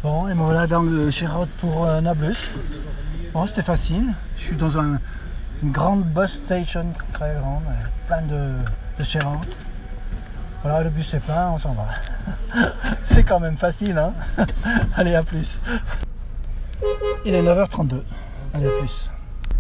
Bon, et me voilà dans le Sheraton pour Nablus. Bon, c'était facile. Je suis dans une grande bus station, très grande, plein de Sheraton. Voilà, le bus est plein, on s'en va. C'est quand même facile, hein. Allez, à plus. Il est 9h32. Allez, à plus.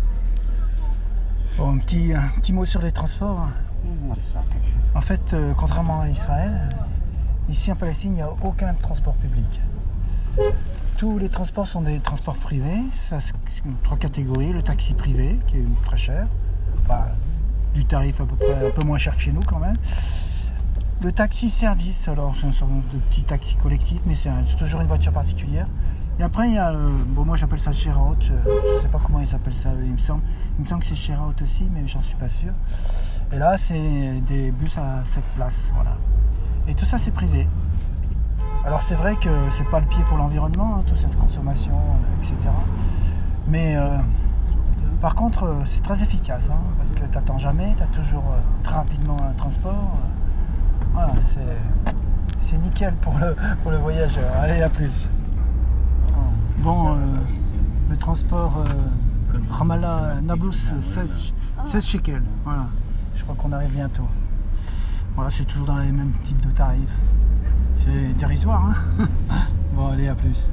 Bon, un petit mot sur les transports. En fait, contrairement à Israël, ici en Palestine, il n'y a aucun transport public. Tous les transports sont des transports privés. Ça, c'est 3 catégories. Le taxi privé, qui est très cher. Enfin, du tarif à peu près un peu moins cher que chez nous quand même. Le taxi service, alors c'est une sorte de petit taxi collectif, mais c'est toujours une voiture particulière. Et après, il y a moi j'appelle ça Sheraton, je ne sais pas comment ils appellent ça, il me semble que c'est Sheraton aussi, mais j'en suis pas sûr. Et là, c'est des bus à 7 places, voilà. Et tout ça, c'est privé. Alors c'est vrai que c'est pas le pied pour l'environnement, hein, toute cette consommation, etc. Mais par contre, c'est très efficace, hein, parce que tu n'attends jamais, tu as toujours très rapidement un transport. Voilà, c'est nickel pour le voyageur. Allez, à plus. Bon, le transport Ramallah-Nablus, 16 shekels. Voilà, je crois qu'on arrive bientôt. Voilà, c'est toujours dans les mêmes types de tarifs. C'est dérisoire, hein. Bon, allez, à plus.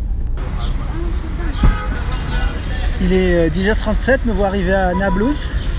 Il est 10h37, me vois arriver à Nablus.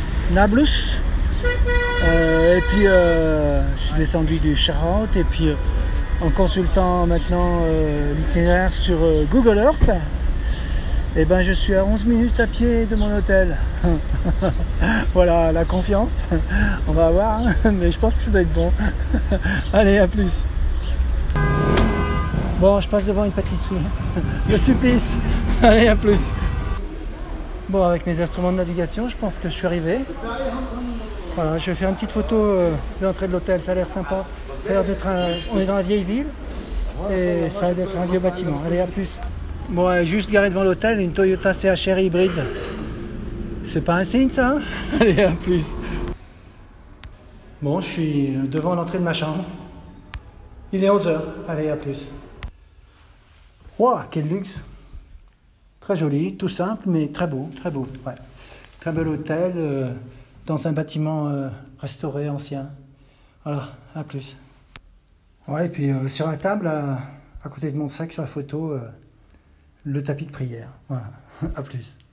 Et puis je suis descendu du Sheraton et puis en consultant maintenant l'itinéraire sur Google Earth, et ben je suis à 11 minutes à pied de mon hôtel. Voilà, la confiance, on va voir, hein, mais je pense que ça doit être bon. Allez, à plus. Bon, je passe devant une pâtisserie. Le supplice. Allez, à plus. Bon, avec mes instruments de navigation, je pense que je suis arrivé. Voilà, je vais faire une petite photo de l'entrée de l'hôtel, ça a l'air sympa. Ça a l'air d'être on est dans la vieille ville et ça a l'air d'être un vieux bâtiment. Allez, à plus. Bon, juste garé devant l'hôtel, une Toyota CHR hybride. C'est pas un signe, ça, hein? Allez, à plus. Bon, je suis devant l'entrée de ma chambre. Il est 11h. Allez, à plus. Waouh, quel luxe! Très joli, tout simple, mais très beau, très beau. Ouais. Très bel hôtel. Dans un bâtiment restauré, ancien. Voilà, à plus. Ouais, et puis sur la table, à côté de mon sac, sur la photo, le tapis de prière. Voilà, à plus.